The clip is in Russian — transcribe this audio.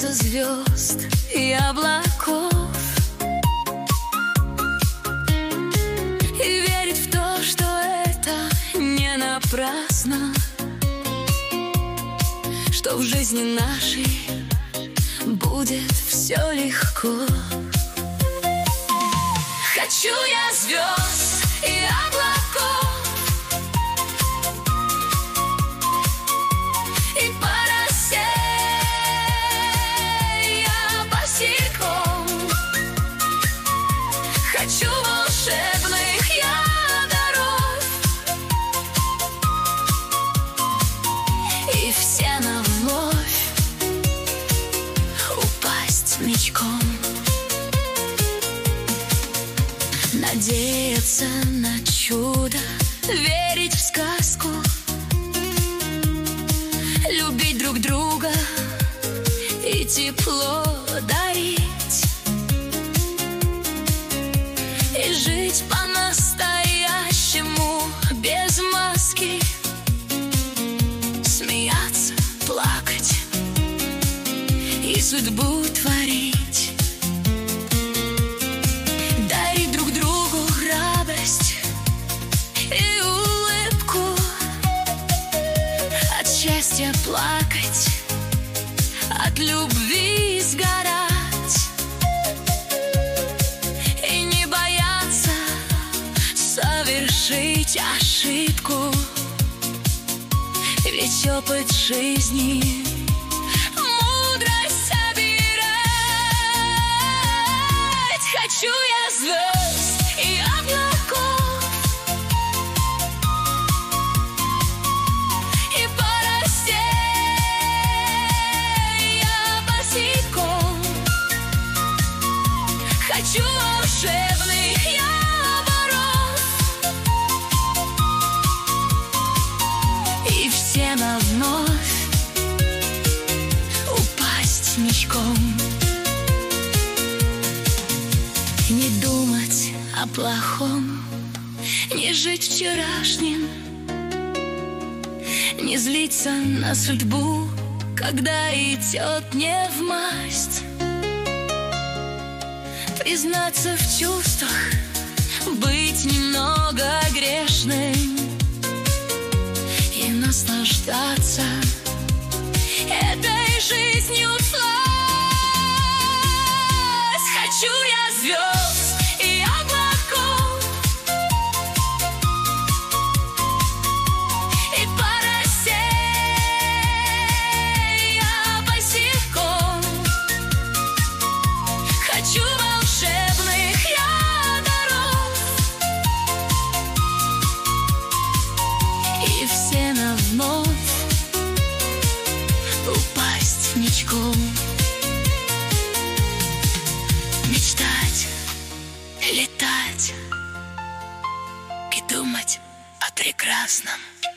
бояться звезд и облаков, и верить в то, что это не напрасно, что в жизни нашей будет все легко. Хочу я звезд и облаков, и по росе я босиком. Хочу волшебных я дорог, и все на вновь упасть ничком. Надеяться на чудо, верить в сказку, любить друг друга и тепло дарить, и жить по-настоящему без маски, смеяться, плакать и судьбу творить. Счастья плакать, от любви сгорать, и не бояться совершить ошибку, ведь опыт жизни мудрость собирать. Хочу я звезд и облаков, хочу волшебных я воров, и все на вновь упасть ничком. Не думать о плохом, не жить вчерашним, не злиться на судьбу, когда идет не в масть. Признаться в чувствах, быть немного грешным и наслаждаться этой жизнью всласть. Хочу я звезд и облаков, и по росе я босиком. Хочу волшебных я дорог, и все на вновь упасть ничком. Мечтать, летать и думать о прекрасном.